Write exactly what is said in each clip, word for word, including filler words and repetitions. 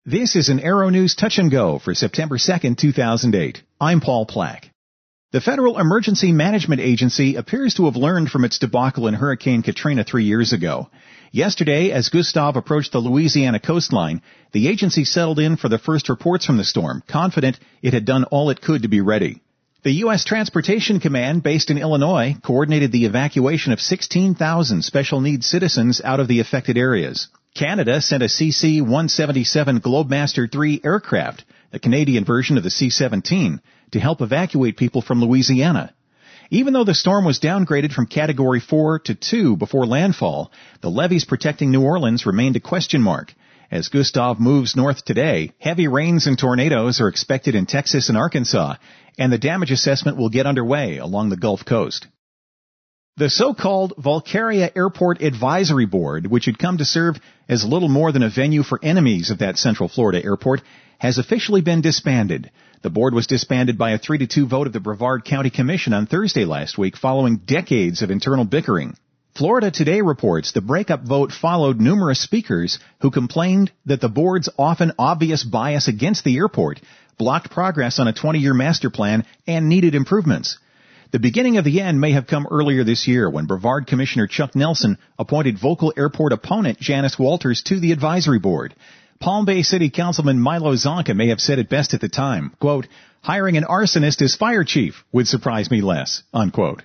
This is an Aero News Touch and Go for September second, two thousand eight. I'm Paul Plack. The Federal Emergency Management Agency appears to have learned from its debacle in Hurricane Katrina three years ago. Yesterday, as Gustav approached the Louisiana coastline, the agency settled in for the first reports from the storm, confident it had done all it could to be ready. The U S Transportation Command, based in Illinois, coordinated the evacuation of sixteen thousand special needs citizens out of the affected areas. Canada sent a C C one seventy-seven Globemaster three aircraft, the Canadian version of the C seventeen, to help evacuate people from Louisiana. Even though the storm was downgraded from Category four to two before landfall, the levees protecting New Orleans remained a question mark. As Gustav moves north today, heavy rains and tornadoes are expected in Texas and Arkansas, and the damage assessment will get underway along the Gulf Coast. The so-called Valkyria Airport Advisory Board, which had come to serve as little more than a venue for enemies of that Central Florida airport, has officially been disbanded. The board was disbanded by a three to two vote of the Brevard County Commission on Thursday last week following decades of internal bickering. Florida Today reports the breakup vote followed numerous speakers who complained that the board's often obvious bias against the airport blocked progress on a twenty-year master plan and needed improvements. The beginning of the end may have come earlier this year when Brevard Commissioner Chuck Nelson appointed vocal airport opponent Janice Walters to the advisory board. Palm Bay City Councilman Milo Zonka may have said it best at the time, quote, "Hiring an arsonist as fire chief would surprise me less," unquote.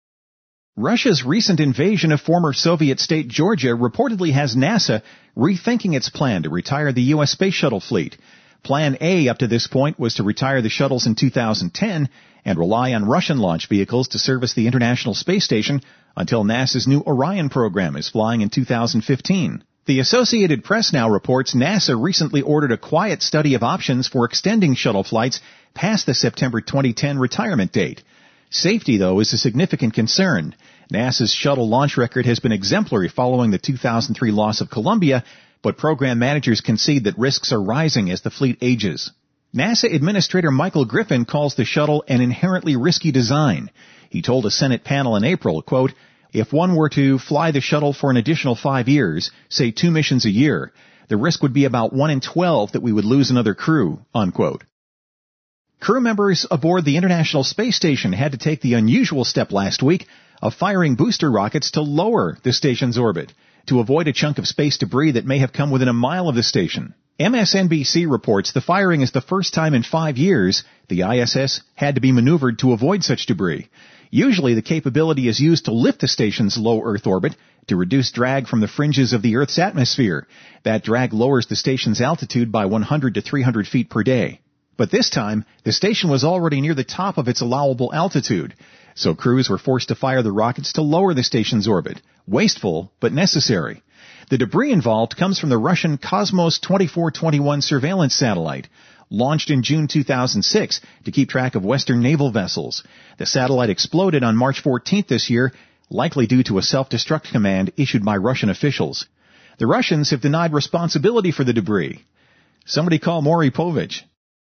Russia's recent invasion of former Soviet state Georgia reportedly has NASA rethinking its plan to retire the U S space shuttle fleet. Plan A up to this point was to retire the shuttles in two thousand ten and rely on Russian launch vehicles to service the International Space Station until NASA's new Orion program is flying in two thousand fifteen. The Associated Press now reports NASA recently ordered a quiet study of options for extending shuttle flights past the September twenty ten retirement date. Safety, though, is a significant concern. NASA's shuttle launch record has been exemplary following the two thousand three loss of Columbia, but program managers concede that risks are rising as the fleet ages. NASA Administrator Michael Griffin calls the shuttle an inherently risky design. He told a Senate panel in April, quote, "If one were to fly the shuttle for an additional five years, say two missions a year, the risk would be about one in twelve that we would lose another crew," unquote. Crew members aboard the International Space Station had to take the unusual step last week of firing booster rockets to lower the station's orbit to avoid a chunk of space debris that may have come within a mile of the station. M S N B C reports the firing is the first time in five years the I S S had to be maneuvered to avoid such debris. Usually the capability is used to lift the station's low Earth orbit to reduce drag from the fringes of the Earth's atmosphere. That drag lowers the station's altitude by one hundred to three hundred feet per day. But this time, the station was already near the top of its allowable altitude, so crews were forced to fire the rockets to lower the station's orbit. Wasteful, but necessary. The debris involved comes from the Russian Cosmos twenty-four twenty-one surveillance satellite, launched in June two thousand six to keep track of Western naval vessels. The satellite exploded on March fourteenth this year, likely due to a self-destruct command issued by Russian officials. The Russians have denied responsibility for the debris. Somebody call Maury Povich.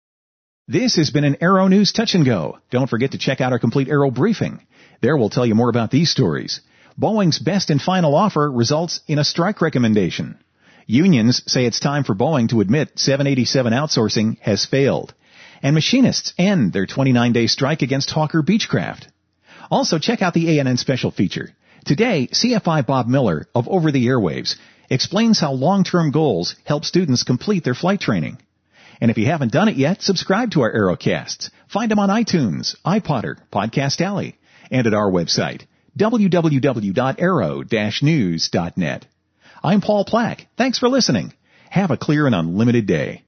This has been an Aero News Touch and Go. Don't forget to check out our complete Aero briefing. There we'll tell you more about these stories. Boeing's best and final offer results in a strike recommendation. Unions say it's time for Boeing to admit seven eighty-seven outsourcing has failed. And machinists end their twenty-nine day strike against Hawker Beechcraft. Also, check out the A N N special feature. Today, C F I Bob Miller of Over the Airwaves explains how long-term goals help students complete their flight training. And if you haven't done it yet, subscribe to our Aerocasts. Find them on iTunes, iPodder, Podcast Alley, and at our website, w w w dot aero dash news dot net. I'm Paul Plack. Thanks for listening. Have a clear and unlimited day.